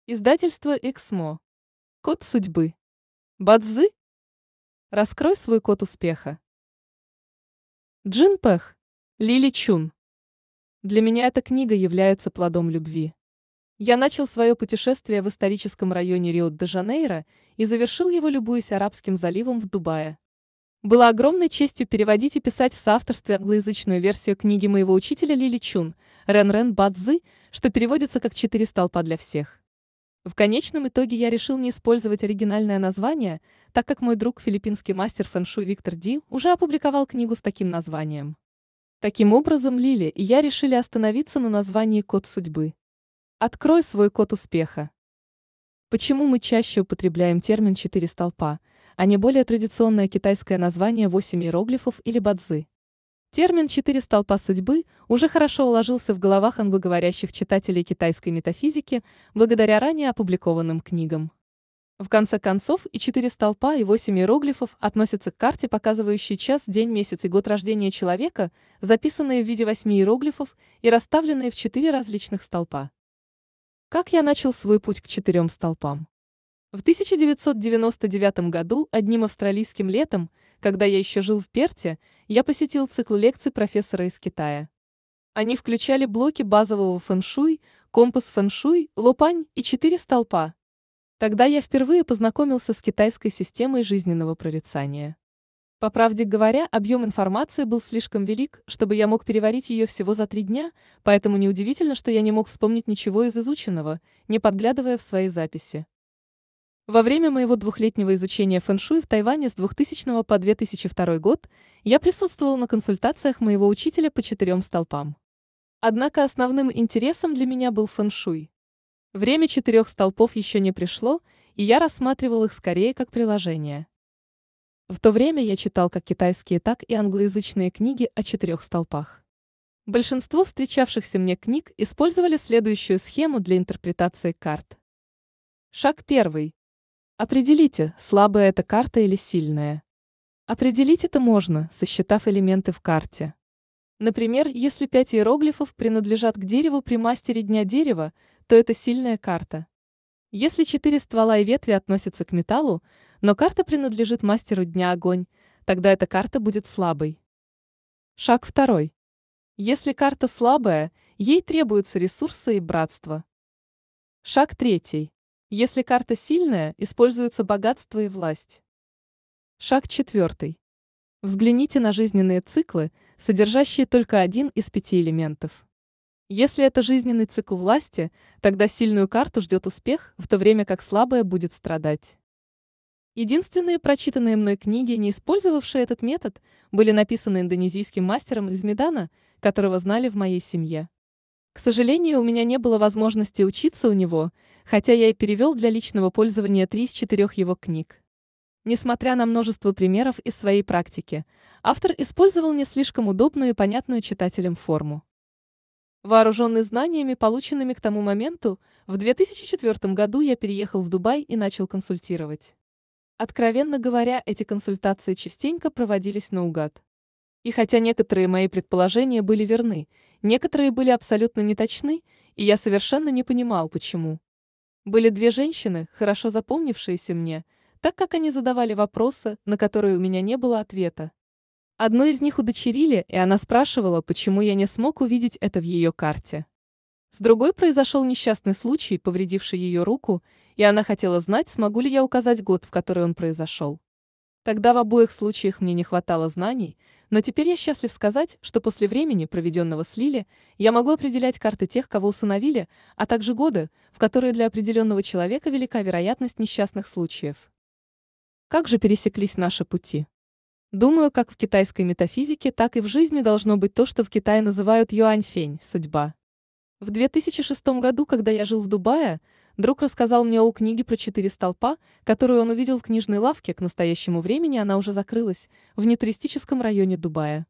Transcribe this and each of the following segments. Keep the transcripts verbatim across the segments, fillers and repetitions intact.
Издательство «Эксмо». Код судьбы. Бадзы. Раскрой свой код успеха. Джин Пэх. Лили Чун. Для меня эта книга является плодом любви. Я начал свое путешествие в историческом районе Рио-де-Жанейро и завершил его, любуясь Арабским заливом в Дубае. Было огромной честью переводить и писать в соавторстве англоязычную версию книги моего учителя Лили Чун «Рен-Рен Бадзы», что переводится как «Четыре столпа для всех». В конечном итоге я решил не использовать оригинальное название, так как мой друг, филиппинский мастер фэн-шуй Виктор Ди, уже опубликовал книгу с таким названием. Таким образом, Лили и я решили остановиться на названии «Код судьбы». Открой свой код успеха. Почему мы чаще употребляем термин «четыре столпа», а не более традиционное китайское название «восемь иероглифов» или бадзы? Термин «четыре столпа судьбы» уже хорошо уложился в головах англоговорящих читателей китайской метафизики благодаря ранее опубликованным книгам. В конце концов, и четыре столпа, и восемь иероглифов относятся к карте, показывающей час, день, месяц и год рождения человека, записанные в виде восьми иероглифов и расставленные в четыре различных столпа. Как я начал свой путь к четырем столпам? В тысяча девятьсот девяносто девятом году, одним австралийским летом, когда я еще жил в Перте, я посетил цикл лекций профессора из Китая. Они включали блоки базового фэн-шуй, компас фэн-шуй, лопань и четыре столпа. Тогда я впервые познакомился с китайской системой жизненного прорицания. По правде говоря, объем информации был слишком велик, чтобы я мог переварить ее всего за три дня, поэтому неудивительно, что я не мог вспомнить ничего из изученного, не подглядывая в свои записи. Во время моего двухлетнего изучения фэн-шуй в Тайване с двухтысячного по две тысячи второй год я присутствовал на консультациях моего учителя по четырем столпам. Однако основным интересом для меня был фэн-шуй. Время четырех столпов еще не пришло, и я рассматривал их скорее как приложение. В то время я читал как китайские, так и англоязычные книги о четырех столпах. Большинство встречавшихся мне книг использовали следующую схему для интерпретации карт. Шаг первый. Определите, слабая это карта или сильная. Определить это можно, сосчитав элементы в карте. Например, если пять иероглифов принадлежат к дереву при мастере дня дерева, то это сильная карта. Если четыре ствола и ветви относятся к металлу, но карта принадлежит мастеру дня огонь, тогда эта карта будет слабой. Шаг второй. Если карта слабая, ей требуются ресурсы и братство. Шаг третий. Если карта сильная, используются богатство и власть. Шаг четвертый. Взгляните на жизненные циклы, содержащие только один из пяти элементов. Если это жизненный цикл власти, тогда сильную карту ждет успех, в то время как слабая будет страдать. Единственные прочитанные мной книги, не использовавшие этот метод, были написаны индонезийским мастером из Медана, которого знали в моей семье. К сожалению, у меня не было возможности учиться у него, хотя я и перевел для личного пользования три из четырех его книг. Несмотря на множество примеров из своей практики, автор использовал не слишком удобную и понятную читателям форму. Вооруженный знаниями, полученными к тому моменту, в две тысячи четвёртом году я переехал в Дубай и начал консультировать. Откровенно говоря, эти консультации частенько проводились наугад. И хотя некоторые мои предположения были верны, некоторые были абсолютно неточны, и я совершенно не понимал, почему. Были две женщины, хорошо запомнившиеся мне, так как они задавали вопросы, на которые у меня не было ответа. Одну из них удочерили, и она спрашивала, почему я не смог увидеть это в ее карте. С другой произошел несчастный случай, повредивший ее руку, и она хотела знать, смогу ли я указать год, в который он произошел. Тогда в обоих случаях мне не хватало знаний, но теперь я счастлив сказать, что после времени, проведенного с Лили, я могу определять карты тех, кого усыновили, а также годы, в которые для определенного человека велика вероятность несчастных случаев. Как же пересеклись наши пути? Думаю, как в китайской метафизике, так и в жизни должно быть то, что в Китае называют юань-фень – судьба. В две тысячи шестом году, когда я жил в Дубае, друг рассказал мне о книге про четыре столпа, которую он увидел в книжной лавке. К настоящему времени она уже закрылась, в нетуристическом районе Дубая.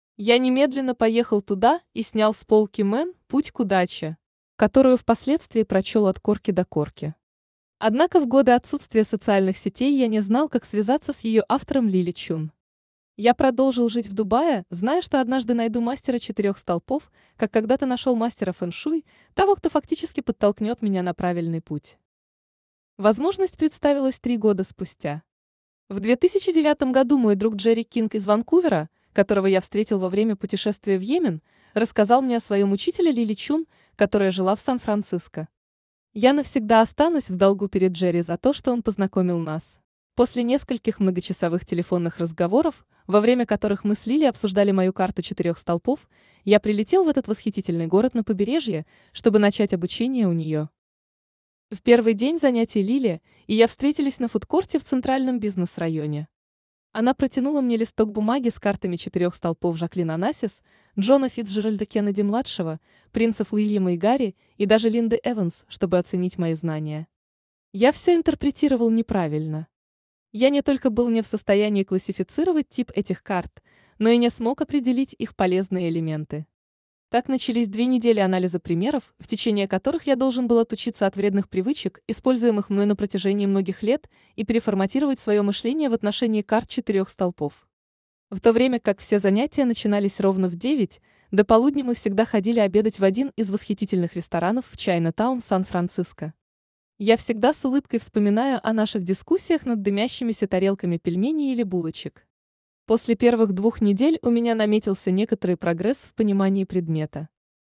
Я немедленно поехал туда и снял с полки Мэн «Путь к удаче», которую впоследствии прочел от корки до корки. Однако в годы отсутствия социальных сетей я не знал, как связаться с ее автором Лили Чун. Я продолжил жить в Дубае, зная, что однажды найду мастера четырех столпов, как когда-то нашел мастера фэн-шуй, того, кто фактически подтолкнет меня на правильный путь. Возможность представилась три года спустя. В две тысячи девятом году мой друг Джерри Кинг из Ванкувера, которого я встретил во время путешествия в Йемен, рассказал мне о своем учителе Лили Чун, которая жила в Сан-Франциско. Я навсегда останусь в долгу перед Джерри за то, что он познакомил нас. После нескольких многочасовых телефонных разговоров, во время которых мы с Лили обсуждали мою карту четырех столпов, я прилетел в этот восхитительный город на побережье, чтобы начать обучение у нее. В первый день занятий Лили и я встретились на фудкорте в центральном бизнес-районе. Она протянула мне листок бумаги с картами четырех столпов Жаклин Онассис, Джона Фицджеральда Кеннеди-младшего, принцев Уильяма и Гарри и даже Линды Эванс, чтобы оценить мои знания. Я все интерпретировал неправильно. Я не только был не в состоянии классифицировать тип этих карт, но и не смог определить их полезные элементы. Так начались две недели анализа примеров, в течение которых я должен был отучиться от вредных привычек, используемых мной на протяжении многих лет, и переформатировать свое мышление в отношении карт четырех столпов. В то время как все занятия начинались ровно в девять, до полудня мы всегда ходили обедать в один из восхитительных ресторанов в Чайна-таун, Сан-Франциско. Я всегда с улыбкой вспоминаю о наших дискуссиях над дымящимися тарелками пельменей или булочек. После первых двух недель у меня наметился некоторый прогресс в понимании предмета.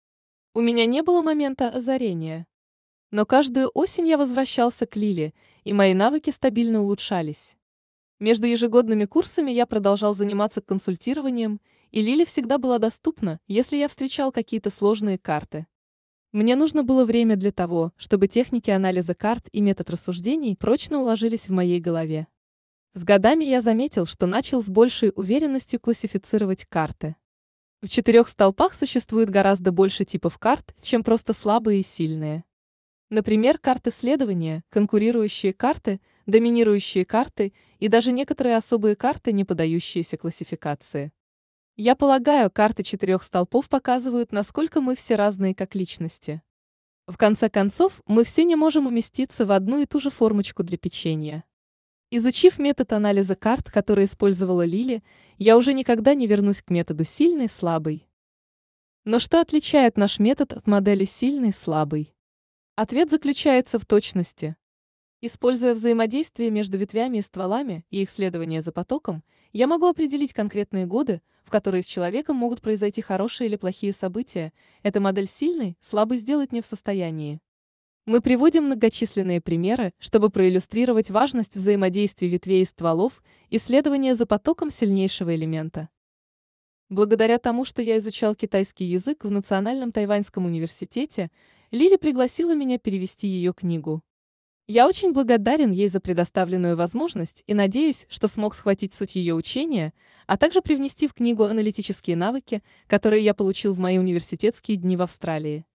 У меня не было момента озарения. Но каждую осень я возвращался к Лиле, и мои навыки стабильно улучшались. Между ежегодными курсами я продолжал заниматься консультированием, и Лиле всегда была доступна, если я встречал какие-то сложные карты. Мне нужно было время для того, чтобы техники анализа карт и метод рассуждений прочно уложились в моей голове. С годами я заметил, что начал с большей уверенностью классифицировать карты. В четырех столпах существует гораздо больше типов карт, чем просто слабые и сильные. Например, карты следования, конкурирующие карты, доминирующие карты и даже некоторые особые карты, не поддающиеся классификации. Я полагаю, карты четырех столпов показывают, насколько мы все разные как личности. В конце концов, мы все не можем уместиться в одну и ту же формочку для печенья. Изучив метод анализа карт, который использовала Лили, я уже никогда не вернусь к методу сильный-слабый. Но что отличает наш метод от модели сильный-слабый? Ответ заключается в точности. Используя взаимодействие между ветвями и стволами и их следование за потоком, я могу определить конкретные годы, в которые с человеком могут произойти хорошие или плохие события. Эта модель сильный-слабый сделать не в состоянии. Мы приводим многочисленные примеры, чтобы проиллюстрировать важность взаимодействия ветвей и стволов и следования за потоком сильнейшего элемента. Благодаря тому, что я изучал китайский язык в Национальном тайваньском университете, Лили пригласила меня перевести ее книгу. Я очень благодарен ей за предоставленную возможность и надеюсь, что смог схватить суть ее учения, а также привнести в книгу аналитические навыки, которые я получил в мои университетские дни в Австралии.